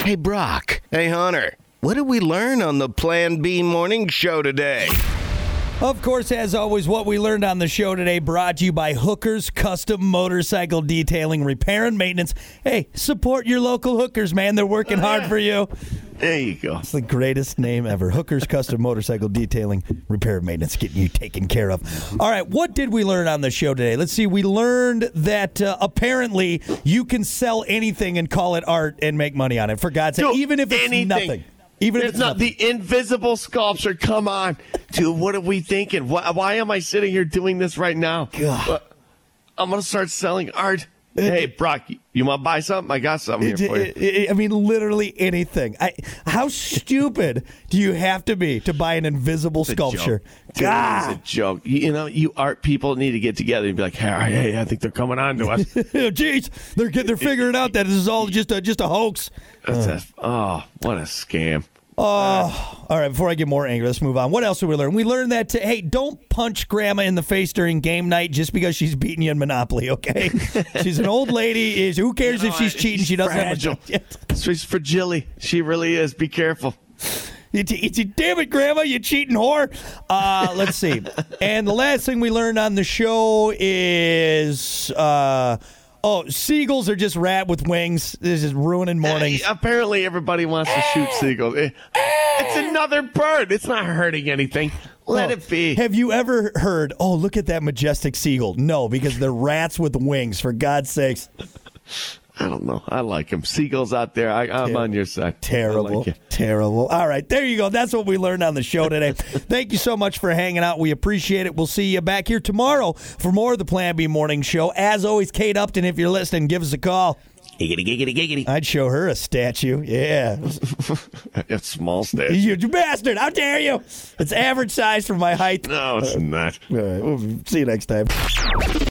Hey, Brock. Hey, Hunter. What did we learn on the Plan B morning show today? Of course, as always, what we learned on the show today brought to you by Hookers Custom Motorcycle Detailing, Repair, and Maintenance. Hey, support your local Hookers, man. They're working hard for you. There you go. It's the greatest name ever. Hookers Custom Motorcycle Detailing, Repair, and Maintenance, getting you taken care of. All right, what did we learn on the show today? Let's see. We learned that apparently you can sell anything and call it art and make money on it, for God's sake, even if it's nothing. Even if it's not the invisible sculpture. Come on, dude. What are we thinking? Why am I sitting here doing this right now? God. I'm gonna start selling art. Hey, Brock, you want to buy something? I got something here for you. I mean, literally anything. How stupid do you have to be to buy an invisible sculpture? God, it's a joke. You know, you art people need to get together and be like, hey, I think they're coming on to us. Jeez, they're figuring out that this is all just a hoax. What a scam. All right, before I get more angry, let's move on. What else did we learn? We learned that, hey, don't punch Grandma in the face during game night just because she's beating you in Monopoly, okay? She's an old lady. Who cares if she's cheating? She doesn't fragile. have a She's fragile. She really is. Be careful. Damn it, Grandma, you cheating whore. Let's see. And the last thing we learned on the show is... seagulls are just rat with wings. This is ruining mornings. Apparently, everybody wants to shoot seagulls. It's another bird. It's not hurting anything. Let it be. Have you ever heard, look at that majestic seagull? No, because they're rats with wings, for God's sakes. I don't know. I like them. Seagulls out there. I'm on your side. Terrible. Terrible. All right. There you go. That's what we learned on the show today. Thank you so much for hanging out. We appreciate it. We'll see you back here tomorrow for more of the Plan B Morning Show. As always, Kate Upton, if you're listening, give us a call. Giggity, giggity, giggity. I'd show her a statue. Yeah. It's small statue. You bastard. How dare you? It's average size for my height. No, it's not. All right. We'll see you next time.